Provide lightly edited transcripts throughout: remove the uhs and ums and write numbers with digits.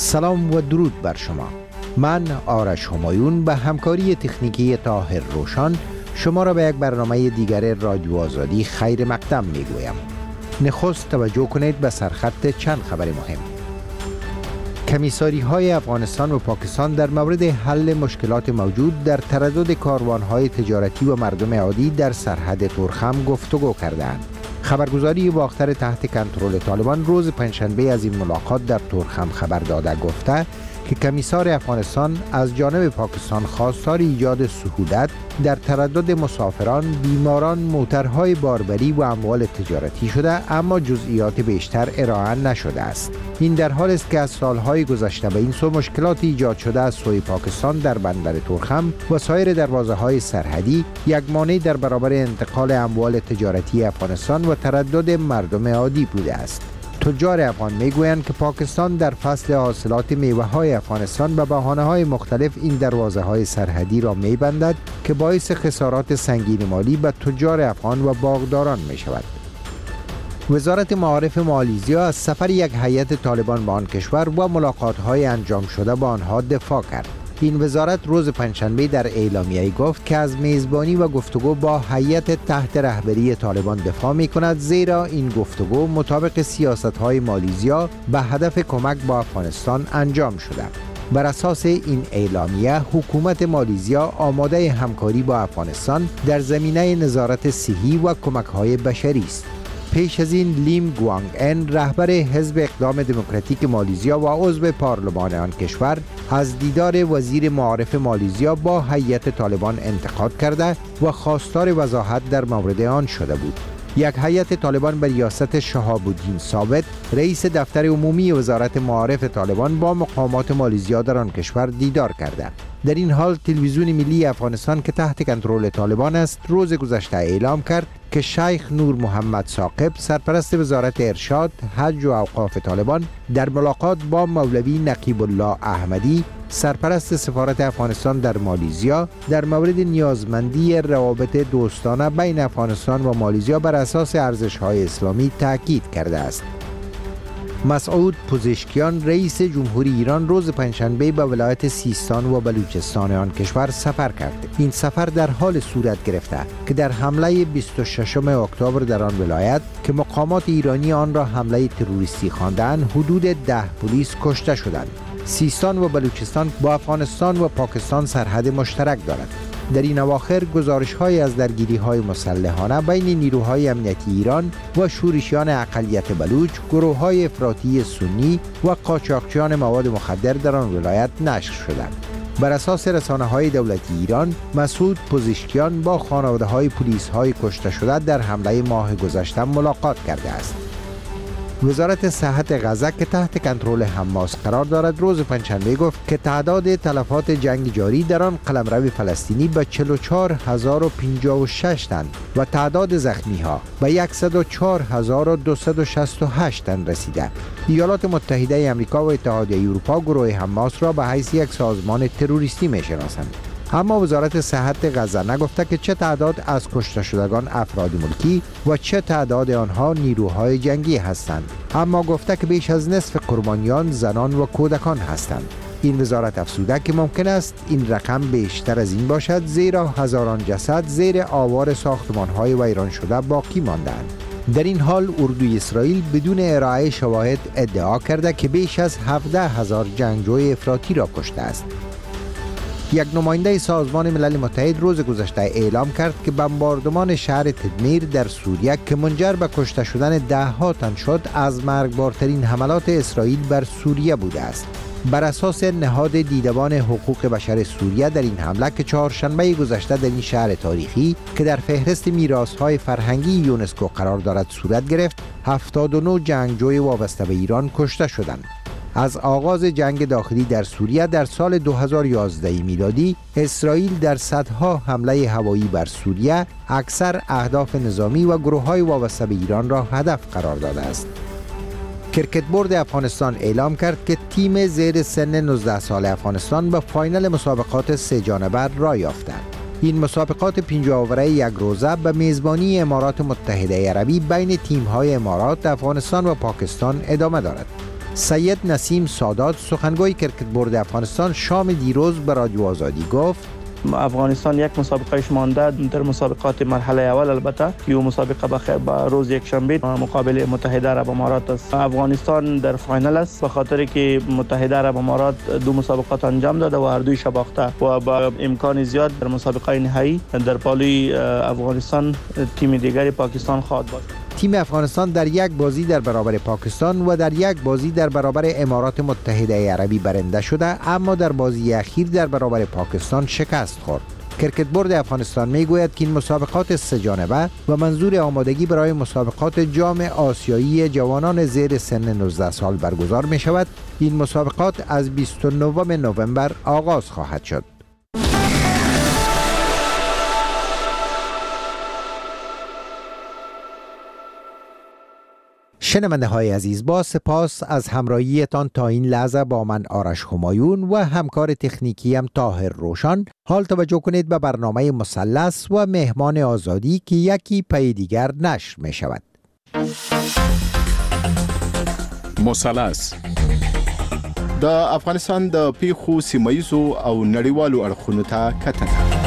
سلام و درود بر شما. من آرش همایون به همکاری تکنیکی طاهر روشان شما را به یک برنامه دیگر رادیو آزادی خیر مقدم می گویم. نخست توجه کنید به سرخط چند خبر مهم. کمیساری های افغانستان و پاکستان در مورد حل مشکلات موجود در تردد کاروان های تجارتی و مردم عادی در سرحد تورخم گفتگو کردند. خبرگزاری باختر تحت کنترل طالبان روز پنجشنبه از این ملاقات در تورخم خبر داده گفته که کمیسار افغانستان از جانب پاکستان خواستار ایجاد سهولت در تردد مسافران، بیماران، موترهای باربری و اموال تجارتی شده، اما جزئیات بیشتر ارائه نشده است. این در حال است که از سالهای گذشته به این سو مشکلات ایجاد شده از سوی پاکستان در بندر تورخم و سایر دروازه‌های سرحدی یک مانع در برابر انتقال اموال تجارتی افغانستان و تردد مردم عادی بوده است. تجار افغان میگویند که پاکستان در فصل حاصلات میوه‌های افغانستان به بهانه‌های مختلف این دروازه‌های سرحدی را می‌بندد که باعث خسارات سنگین مالی به تجار افغان و باغداران می‌شود. وزارت معارف مالیزیا از سفر یک هیئت طالبان به آن کشور و ملاقات‌های انجام شده با آنها دفاع کرد. این وزارت روز پنجشنبه در اعلامیه گفت که از میزبانی و گفتگو با هیئت تحت رهبری طالبان دفاع می کند، زیرا این گفتگو مطابق سیاست‌های مالیزیا به هدف کمک با افغانستان انجام شده. بر اساس این اعلامیه حکومت مالیزیا آماده همکاری با افغانستان در زمینه نظارت صحی و کمک‌های بشری است. پیش از این لیم گوانگ ان رهبر حزب اقدام دموکراتیک مالیزیا و عضو پارلمان آن کشور از دیدار وزیر معارف مالیزیا با هیئت طالبان انتقاد کرده و خواستار وضاحت در مورد آن شده بود. یک هیئت طالبان به ریاست شهاب الدین ثابت رئیس دفتر عمومی وزارت معارف طالبان با مقامات مالیزیا در آن کشور دیدار کرده. در این حال تلویزیون ملی افغانستان که تحت کنترل طالبان است روز گذشته اعلام کرد که شیخ نور محمد ثاقب سرپرست وزارت ارشاد، حج و اوقاف طالبان در ملاقات با مولوی نقیب الله احمدی سرپرست سفارت افغانستان در مالیزیا در مورد نیازمندی روابط دوستانه بین افغانستان و مالیزیا بر اساس ارزش‌های اسلامی تاکید کرده است. مسعود پزشکیان رئیس جمهوری ایران روز پنجشنبه به ولایت سیستان و بلوچستان آن کشور سفر کرد. این سفر در حال صورت گرفته که در حمله 26 اکتبر در آن ولایت که مقامات ایرانی آن را حمله تروریستی خواندند حدود 10 پلیس کشته شدند. سیستان و بلوچستان با افغانستان و پاکستان سرحد مشترک دارد. در این اواخر گزارش‌های از درگیری‌های مسلحانه بین نیروهای امنیتی ایران و شورشیان اقلیت بلوچ، گروه‌های افراطی سنی و قاچاقچیان مواد مخدر در آن ولایت نشر شدند. بر اساس رسانه‌های دولتی ایران، مسعود پزشکیان با خانواده‌های پلیس‌های کشته شده در حمله ماه گذشته ملاقات کرده است. وزارت صحت غزه که تحت کنترل حماس قرار دارد روز پنجشنبه گفت که تعداد تلفات جنگ جاری در آن قلمرو فلسطینی به 44056 تن و تعداد زخمی‌ها به 104268 تن رسیده. ایالات متحده آمریکا و اتحادیه اروپا گروه حماس را به حیث یک سازمان تروریستی می‌شناسند. اما وزارت صحت غزه نگفته که چه تعداد از کشته شدگان افراد ملکی و چه تعداد آنها نیروهای جنگی هستند، اما گفته که بیش از نصف قربانیان زنان و کودکان هستند. این وزارت افزوده که ممکن است این رقم بیشتر از این باشد، زیرا هزاران جسد زیر آوار ساختمان‌های ویران شده باقی مانده‌اند. در این حال اردوی اسرائیل بدون ارائه شواهد ادعا کرده که بیش از 17,000 جنگجوی افراطی را کشته است. یک نماینده سازمان ملل متحد روز گذشته اعلام کرد که بمباردمان شهر تدمیر در سوریه که منجر به کشته شدن 10 تن شد از مرگبارترین حملات اسرائیل بر سوریه بوده است. بر اساس نهاد دیدبان حقوق بشر سوریه در این حمله که چهارشنبه گذشته در این شهر تاریخی که در فهرست میراث‌های فرهنگی یونسکو قرار دارد صورت گرفت، 79 جنگجوی وابسته به ایران کشته شدند. از آغاز جنگ داخلی در سوریه در سال 2011 میلادی اسرائیل در صدها حمله هوایی بر سوریه اکثر اهداف نظامی و گروه‌های وابسته به ایران را هدف قرار داده است. کرکت بورد افغانستان اعلام کرد که تیم زیر سن 19 سال افغانستان به فاینال مسابقات 3 جانبه راه یافته. این مسابقات 5 اوره یک روزه به میزبانی امارات متحده عربی بین تیم‌های امارات، افغانستان و پاکستان ادامه دارد. سید نسیم سادات سخنگوی کرکت بورد افغانستان شام دیروز به رادیو آزادی گفت افغانستان یک مسابقه مانده در مسابقات مرحله اول، البته یو مسابقه با روز یک شنبه مقابل متحده عرب امارات است. افغانستان در فاینال است به خاطر که متحده عرب امارات دو مسابقات انجام داده و هر دوی باخته و با امکان زیاد در مسابقه نهایی در پالوی افغانستان تیم دیگری پاکستان خواهد بود. تیم افغانستان در یک بازی در برابر پاکستان و در یک بازی در برابر امارات متحده عربی برنده شده، اما در بازی اخیر در برابر پاکستان شکست خورد. کرکت بورد افغانستان میگوید که این مسابقات سه جانبه و منظور آمادگی برای مسابقات جام آسیایی جوانان زیر سن 19 سال برگزار می شود. این مسابقات از 29 نوامبر آغاز خواهد شد. شنونده های عزیز، با سپاس از همراهیتان تا این لحظه با من آرش همایون و همکار تکنیکیم طاهر روشن. حال توجه کنید به برنامه مثلث و مهمان آزادی که یکی پی دیگر نشر می شود. مثلث د افغانستان د پیښو سیمایزو او نړیوالو اړخونو ته کتنه.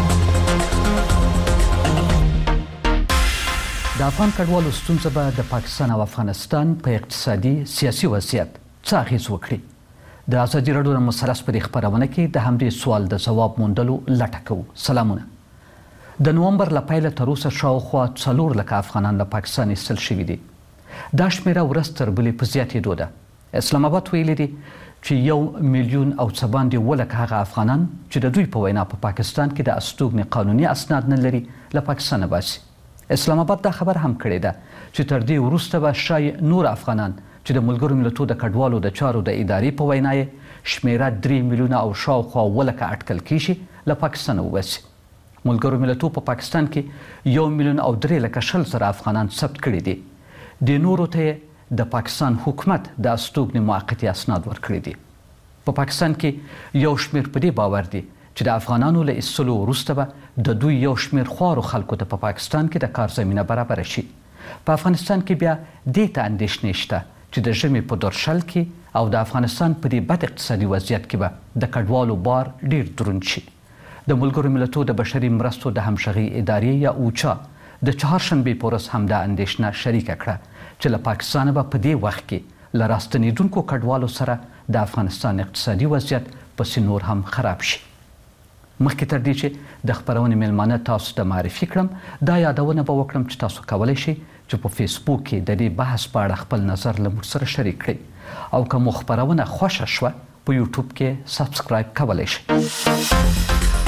د افغان کډوالو ستونزه به د پاکستان او افغانستان په اقتصادي سیاسي وضعیت څه اغېز وکړي؟ د ازادي راډیو د مثلث په دې خپرونه کې د همدې سوال د ځواب موندلو لټه کوو. سلامونه. د نومبر له پیله تر اوسه شاوخوا 4 لکه افغانان له پاکستان ایستل شوي دي. دا شمېره ورځ تر بلې په زیاتېدو ده. اسلام آباد ویلي دي چې 1 میلیون او څه باندې 7 لکه هغه افغانان چې د دوی په وینا په پاکستان کې د استوګنې قانوني اسناد نه لري له پاکستانه باسي. اسلام آباد دا خبر هم کړی ده چې تر دې وروسته به شاید نور افغانان چې د ملګرو ملتونو د کډوالو د چارو د ادارې په وینا یې شمیره 3 میلیونه او شاوخوا 7 لکه اټکل کیږي له پاکستانه وباسي. ملګرو ملتونو په پاکستان کې 1 میلیون او 3 لکه 20 افغانان ثبت کړي دي. د نورو ته د پاکستان حکومت د استوګنې موقتي اسناد ورکړي دي. په پاکستان کې یو شمیر په دې باور دي چې د افغانانو له ایستلو وروسته به د دوی یو شمیر خوارو خلکو ته په پاکستان کې د کار زمینه برابر شي. په افغانستان کې بیا دې ته اندېښنې شته چې د ژمي په دورشل کې او د افغانستان په دې بد اقتصادي وضعیت کې به د کډوالو بار ډیر دروند شي. د ملګرو ملتونو د بشري مرستو د همغږي ادارې یا اوچا د چهارشنبې په ورځ همدا اندېښنه شریکه کړه چې له پاکستانه به په دې وخت کې له راستنېدونکو کډوالو سره د افغانستان اقتصادي وضعیت پسې نور هم خراب شي. مخکې تر دې چې د خپرونې میلمانه تاسو ته معرفي کړم، دا یادونه به وکړم چې تاسو کولی شئ چې په فیسبوک کې د دې بحث په اړه خپل نظر له موږ سره شریک کړئ او که مو خپرونه خوښه شوه په یوټیوب کې سبسکرایب کولی شئ.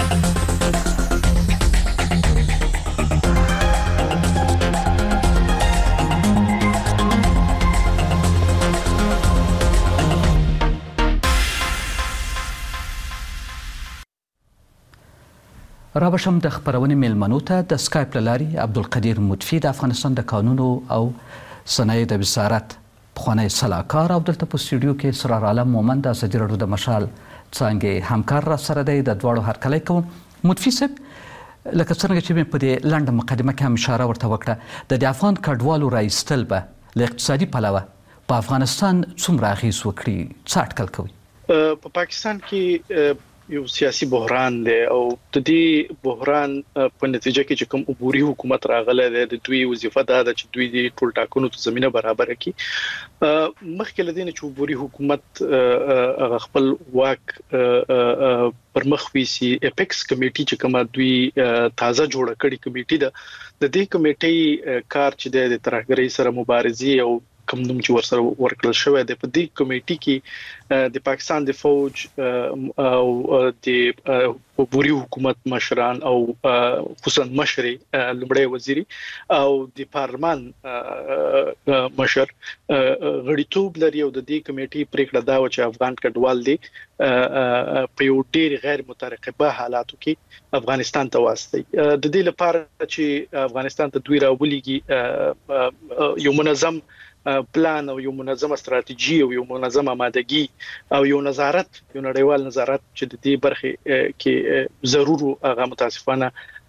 رابشم د خبرونې میلمنو ته د سکایپ لاري عبدالقدیر مدفي د افغانستان د قانونو او صنایع د وزارت پخوانی سلاکار او دلته په سټوډیو کې سرار عالم مومند د ازادي راډیو د مشال څنګه همکار را سره دی. د دواړو هرکلی کوم. مدفي صاحب، لکه څنګه چې په دې لنډه مقدمه کې هم اشاره ورته وکړه، د افغان کډوالو راایستل به له اقتصادي پلوه په افغانستان څومره اغېز وکړي؟ څه اټکل کوي؟ په پاکستان کې یو سیاسي بحران دی او د دې بحران په نتیجه کې چې کوم عبوري حکومت راغله د دوی وظیفه ده چې دوی د ټول ټاکنو ته زمينه برابر کړي. مخکې لدین چې عبوري حکومت خپل واک پر مخ ویسي اپیکس کمیټي چې کومه دوی تازه جوړه کړې کمیټي ده، د دې کمیټي کار چې د ترهګرۍ سره مبارزه او کوم نوم چې ورسره ورکړل شوی دی په دې کمیټي کې د پاکستان د فوج او د عبوري حکومت مشران او خصوصا مشري لومړی وزیري او د پارلمان مشر غړیتوب لري او د دې کمیټي پریکړه دا و چې افغان کډوال دي په یو ډیر غیر مترقبه حالاتو کې افغانستان ته واستي. د دې لپاره چې افغانستان ته دوی راولېږي یو منظم پلان او یو منظمه استراتیژي او یو منظمه آمادګي او یو نظارت، یو نړیوال نظارت چې د دې برخه کې ضروري هغه متاسفانه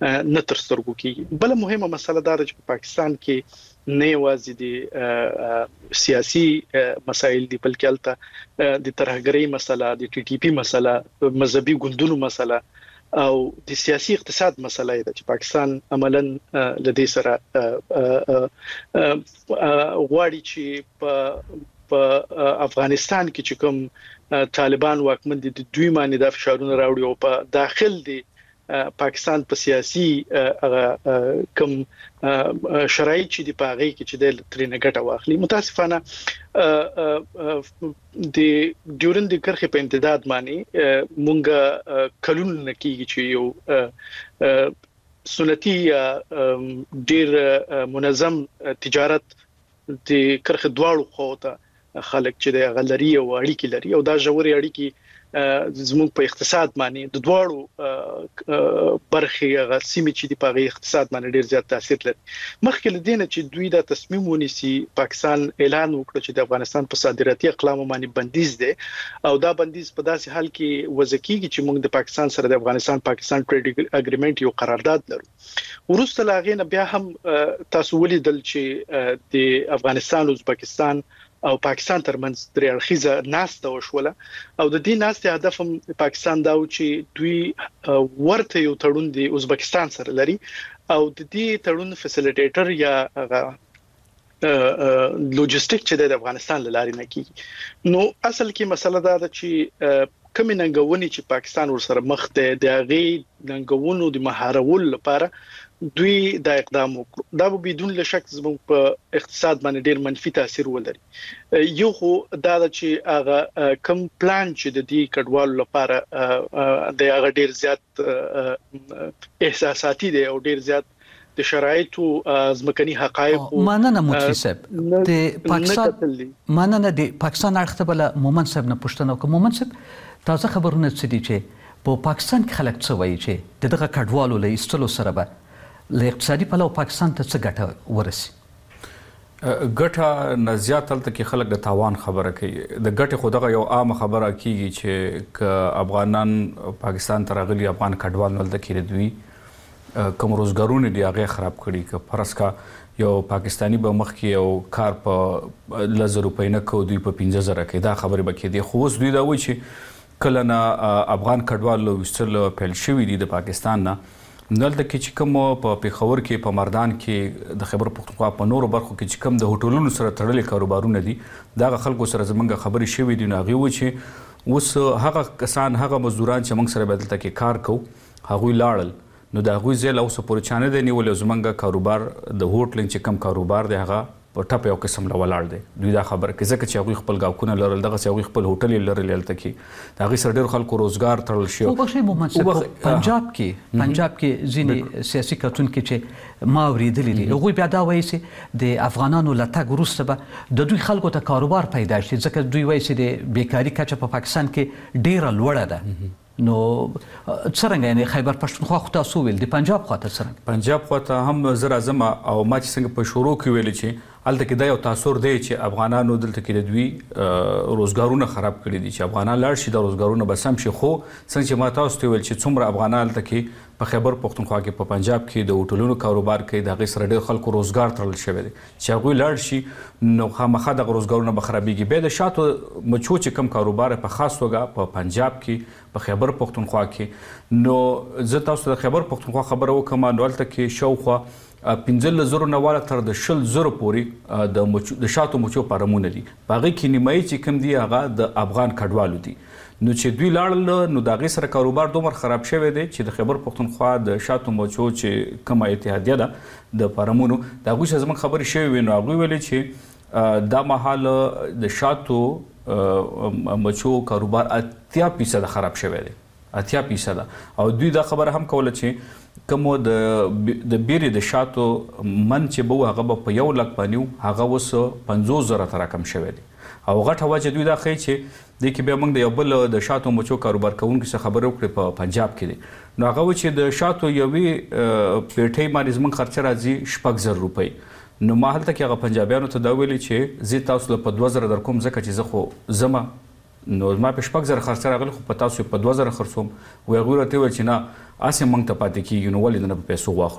نه تر سترګو کیږي. بل مهمه مسله دا ده چې په پاکستان کې نه یوازې د سیاسي مسایل دي بلکې البته د ترهګرۍ مسله، د ټي ټي پی مسله، مذهبي ګوندونو مسله او د سیاسي اقتصاد مسله ده چې پاکستان عملاً لدې سره غواړي چې په افغانستان کې چې کوم طالبان واکمن دي دوی باندې د فشارونو راوړي او په داخل دي پاکستان په سیاسي کوم شرایط چې دی په هغه کې چې د ترینه ګټه واخلي. متاسفانه د ډیورند کرخه په امتداد باندې مونږه کلون نکیږي چې یو سنتي ډیر منظم تجارت د کرخه دواړو خواته خلک چې د غلري او اړیکې لري او دا ژورې اړیکې زموږ په اقتصاد باندې د دواړو برخې غسیمه چې د پاغي اقتصاد باندې ډیر زیات تاثیر لري. مخکې لدینه چې دوی دا تصمیم ونیسي پاکستان اعلان وکړ چې د افغانستان په صادراتي اقلام باندې بندیز ده او دا بندیز په داسې حال کې وځکیږي چې موږ د پاکستان سره د افغانستان ټریډ اګریمنت یو قرارداد لرو. ورسته لاغې نه بیا هم تاسو ولیدل چې د افغانستان او ازبکستان او پاکستان ترمنځ درې اړخیزه ناسته وشوله او د دې ناسته هدف هم پاکستان دا و چې دوی ورته یو تړون دی ازبکستان سره لري او د دې تړون فیسیلیټیټر یا لوجستیک چې د افغانستان لاري نه کیږي. نو اصل کې مسله دا ده چې کوم ننګونی چې پاکستان ورسره مخ ته د هغه ننګونو د مهارول لپاره دوی دا اقدام وکړ. دا به بدون لشک زموږ په اقتصاد باندې ډیر منفي تاثیر ولري. یو خو دا چې هغه کم پلان چې د دې کډوالو لپاره د هغه ډیر زیات احساساتي دی او ډیر زیات د شرایطو ځمکني حقایق ماننه مفتی صاحب د پاکستان ماننه د پاکستان اړخته بل مومن صاحب نه پوښتنه وکړه. مومن صاحب تازه خبرونه څه دي چې په پاکستان کې خلک څه وایي چې دغه کډوالو له ایستلو سره به له اقتصادي پلوه پاکستان ته څه ګټه ورسي؟ ګټه نه زیات تلته کې خلک د تاوان خبره کوي. د ګټه خو دغه یو عام خبره کیږي چې ک افغانان پاکستان ته راغلي افغان کډوال نه لته کې دوی کوم روزګارونه دی هغه خراب کړي ک فرض کا یو پاکستانی به مخ کې یو کار په 1000 روپۍ نه کو دوی په 15000 کې دا خبره بکې دی. خو اوس دوی دا وایي چې کله نه افغان کډوال له وستل پیل شوی دی د پاکستان نه دلته کې چې کوم په پیښور کې په مردان کې د خیبر پختونخوا په نورو برخو کې چې کوم د هوټلونو سره تړلې کاروبارونه دي دا خلکو سره زمونږ خبرې شوې دي. نو هغه و چې اوس هغه کسان هغه مزدوران چې موږ سره بدلته کې کار کو هغه لاړل نو دا هغه ځل اوس پورې چانه دی نیول زمونږ کاروبار د هوټل چې کم کاروبار دی هغه په ټپ یو قسم لا ولاړ دی. دوی دا خبر کې ځکه چې هغه خپل گاوکونه لرل دغه چې هغه خپل هوټل لرل لته کې دا هغه سره ډېر خلکو روزګار تړل شي. او بخښي محمد صاحب پنجاب کې ځینې سیاسي کتونکو چې ما اوریدلې دي هغه بیا دا وایي چې د افغانانو لټګ وروسته به د دوی خلکو ته کاروبار پیدا شي ځکه دوی وایي چې د بیکاری کچه په پاکستان کې ډیره لوړه ده. نو څنګه یعنی خیبر پښتونخوا خو تاسو ویل دی پنجاب خواته څنګه پنجاب خواته هم زرا زما او ما چې څنګه په شروع کې ویل چې الته کې دا یو تاثیر دی چې افغانانو دلته کې دوی روزګارونه خراب کړي دي چې افغانان لاړ شي د روزګارونه بس هم شي. خو څنګه چې ما تاسو ته ویل چې څومره افغانان دلته کې په خیبر پښتونخوا کې په پنجاب کې د هوټلونو کاروبار کوي د هغې سره ډېر خلکو روزګار تړل شوی دی چې هغوی لاړ شي نو خامخا دغه روزګارونه به خرابېږي. بیا د شاتو مچو چې کم کاروبار په خاص توګه په پنجاب کې په خیبر پښتونخوا کې نو زه تاسو د خیبر پښتونخوا خبره وکړم نو هلته کې شاوخوا 15,000 نه والا تر د 20,000 پورې د شاتو مچو فارمونه دي. په هغې کې نیمایي چې کوم دي هغه د افغان کډوالو دي. نو چې دوی لاړل نو د هغې سره کاروبار دومره خراب شوی دی چې د خیبر پښتونخوا د شاتو مچو چې کومه اتحادیه ده د فارمونو د هغوی سره زموږ خبرې شوې وې نو هغوی ویلې چې دا مهال د شاتو مچو کاروبار 80% خراب شوی دی 80%. او دوی دا خبره هم کوله چې کوم د بیرې د شاتو من چې به هغه به په 1 لک باندې هغه اوس 50,000 ته راکم شوی دی. او غټه وجه دوی دا ښیي چې دې کې بیا موږ د یو بل د شاتو مچو کاروبار کوونکي څخه خبرې وکړې په پنجاب کې دی نو هغه و چې د شاتو یوې پیټۍ باندې زموږ خرچه راځي 6,000 روپۍ. نو ما هلته کې هغه پنجابیانو ته دا ویلي چې زه تاسو له په 2,000 درکوم ځکه چې زه خو زما نو ما په 6000 خرڅ راغلی خو په تاسو په 2000 خرڅوم وای غوړه ته و چې نه اسه مونږ ته پاتې کیږي نو ولې نه په پیسو واخلو